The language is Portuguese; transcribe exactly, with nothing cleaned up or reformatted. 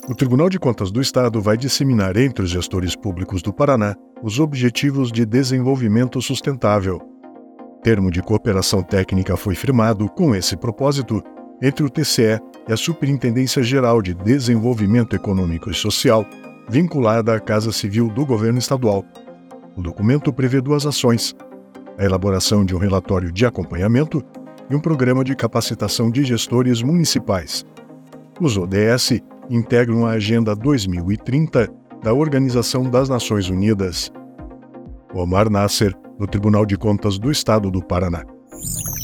O Tribunal de Contas do Estado vai disseminar entre os gestores públicos do Paraná os Objetivos de Desenvolvimento Sustentável. Termo de cooperação técnica foi firmado, com esse propósito, entre o T C E e a Superintendência Geral de Desenvolvimento Econômico e Social, vinculada à Casa Civil do Governo Estadual. O documento prevê duas ações: a elaboração de um relatório de acompanhamento e um programa de capacitação de gestores municipais. Os O D S integram a Agenda dois mil e trinta da Organização das Nações Unidas. Omar Nasser, do Tribunal de Contas do Estado do Paraná.